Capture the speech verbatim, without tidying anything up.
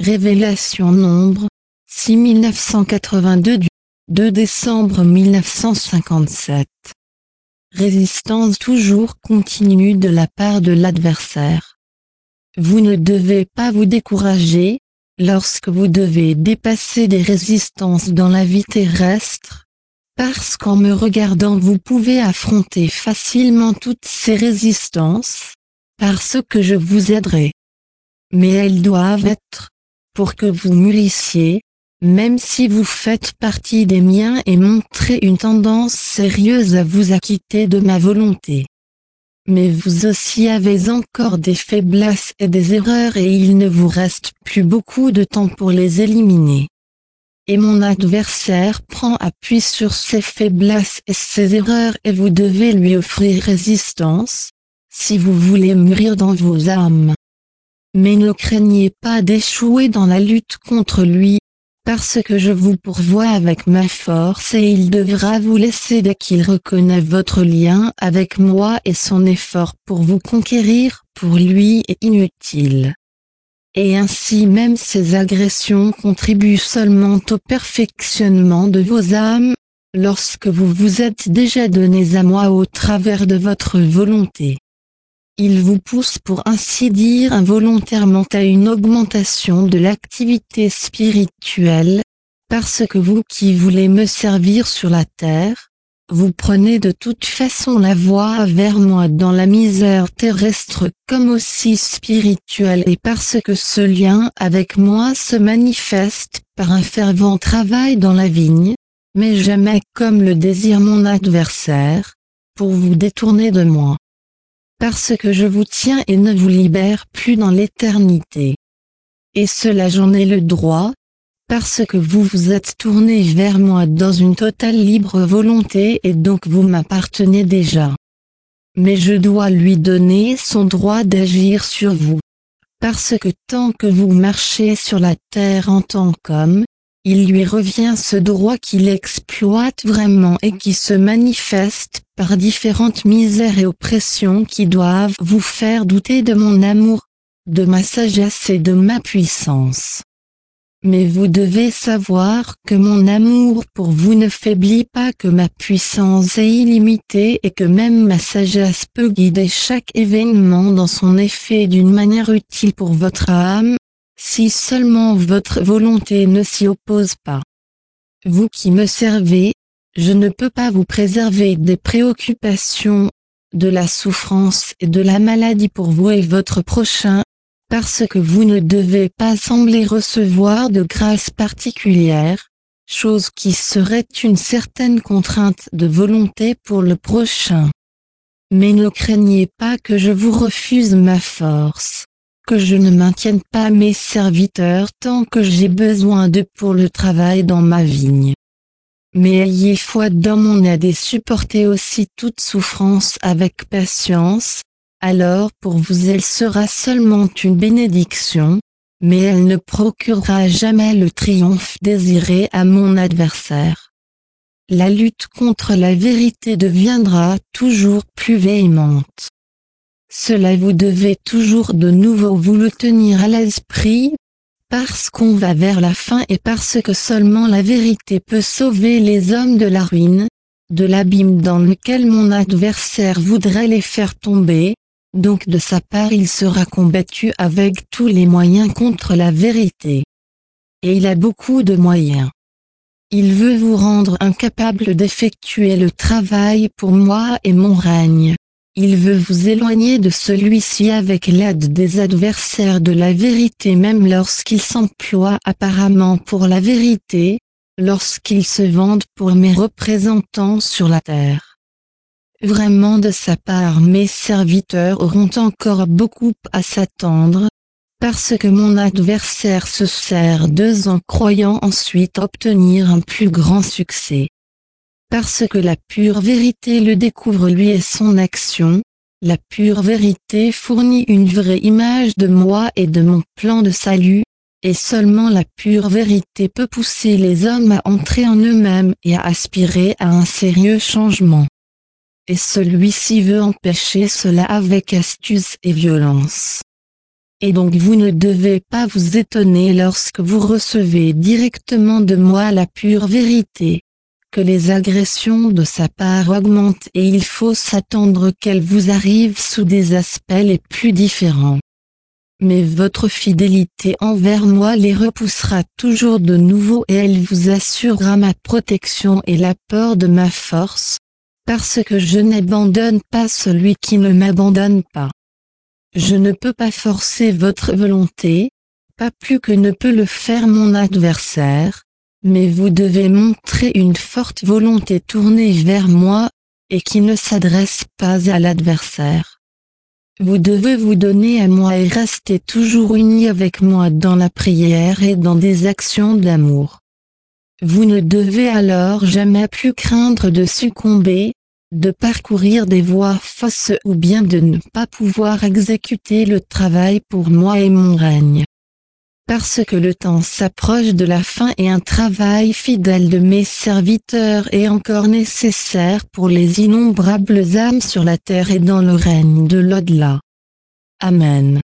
Révélation Nombre, six mille neuf cent quatre-vingt-deux du deux décembre mille neuf cent cinquante-sept. Résistance toujours continue de la part de l'adversaire. Vous ne devez pas vous décourager, lorsque vous devez dépasser des résistances dans la vie terrestre, parce qu'en me regardant vous pouvez affronter facilement toutes ces résistances, parce que je vous aiderai. Mais elles doivent être, pour que vous mûrissiez, même si vous faites partie des miens et montrez une tendance sérieuse à vous acquitter de ma volonté. Mais vous aussi avez encore des faiblesses et des erreurs et il ne vous reste plus beaucoup de temps pour les éliminer. Et mon adversaire prend appui sur ses faiblesses et ses erreurs et vous devez lui offrir résistance, si vous voulez mûrir dans vos âmes. Mais ne craignez pas d'échouer dans la lutte contre lui, parce que je vous pourvois avec ma force et il devra vous laisser dès qu'il reconnaît votre lien avec moi et son effort pour vous conquérir pour lui est inutile. Et ainsi même ces agressions contribuent seulement au perfectionnement de vos âmes, lorsque vous vous êtes déjà donnés à moi au travers de votre volonté. Il vous pousse pour ainsi dire involontairement à une augmentation de l'activité spirituelle, parce que vous qui voulez me servir sur la terre, vous prenez de toute façon la voie vers moi dans la misère terrestre comme aussi spirituelle et parce que ce lien avec moi se manifeste par un fervent travail dans la vigne, mais jamais comme le désire mon adversaire, pour vous détourner de moi. Parce que je vous tiens et ne vous libère plus dans l'éternité. Et cela j'en ai le droit, parce que vous vous êtes tourné vers moi dans une totale libre volonté et donc vous m'appartenez déjà. Mais je dois lui donner son droit d'agir sur vous. Parce que tant que vous marchez sur la terre en tant qu'homme, il lui revient ce droit qu'il exploite vraiment et qui se manifeste par différentes misères et oppressions qui doivent vous faire douter de mon amour, de ma sagesse et de ma puissance. Mais vous devez savoir que mon amour pour vous ne faiblit pas, que ma puissance est illimitée et que même ma sagesse peut guider chaque événement dans son effet d'une manière utile pour votre âme, si seulement votre volonté ne s'y oppose pas. Vous qui me servez, je ne peux pas vous préserver des préoccupations, de la souffrance et de la maladie pour vous et votre prochain, parce que vous ne devez pas sembler recevoir de grâce particulière, chose qui serait une certaine contrainte de volonté pour le prochain. Mais ne craignez pas que je vous refuse ma force, que je ne maintienne pas mes serviteurs tant que j'ai besoin d'eux pour le travail dans ma vigne. Mais ayez foi dans mon aide et supportez aussi toute souffrance avec patience, alors pour vous elle sera seulement une bénédiction, mais elle ne procurera jamais le triomphe désiré à mon adversaire. La lutte contre la vérité deviendra toujours plus véhémente. Cela vous devez toujours de nouveau vous le tenir à l'esprit, parce qu'on va vers la fin et parce que seulement la vérité peut sauver les hommes de la ruine, de l'abîme dans lequel mon adversaire voudrait les faire tomber, donc de sa part il sera combattu avec tous les moyens contre la vérité. Et il a beaucoup de moyens. Il veut vous rendre incapable d'effectuer le travail pour moi et mon règne. Il veut vous éloigner de celui-ci avec l'aide des adversaires de la vérité même lorsqu'ils s'emploient apparemment pour la vérité, lorsqu'ils se vendent pour mes représentants sur la terre. Vraiment de sa part mes serviteurs auront encore beaucoup à s'attendre, parce que mon adversaire se sert d'eux en croyant ensuite obtenir un plus grand succès. Parce que la pure vérité le découvre lui et son action, la pure vérité fournit une vraie image de moi et de mon plan de salut, et seulement la pure vérité peut pousser les hommes à entrer en eux-mêmes et à aspirer à un sérieux changement. Et celui-ci veut empêcher cela avec astuce et violence. et donc vous ne devez pas vous étonner lorsque vous recevez directement de moi la pure vérité, que les agressions de sa part augmentent et il faut s'attendre qu'elles vous arrivent sous des aspects les plus différents. Mais votre fidélité envers moi les repoussera toujours de nouveau et elle vous assurera ma protection et l'apport de ma force, parce que je n'abandonne pas celui qui ne m'abandonne pas. Je ne peux pas forcer votre volonté, pas plus que ne peut le faire mon adversaire, mais vous devez montrer une forte volonté tournée vers moi, et qui ne s'adresse pas à l'adversaire. Vous devez vous donner à moi et rester toujours unis avec moi dans la prière et dans des actions d'amour. Vous ne devez alors jamais plus craindre de succomber, de parcourir des voies fausses ou bien de ne pas pouvoir exécuter le travail pour moi et mon règne. Parce que le temps s'approche de la fin et un travail fidèle de mes serviteurs est encore nécessaire pour les innombrables âmes sur la terre et dans le règne de l'au-delà. Amen.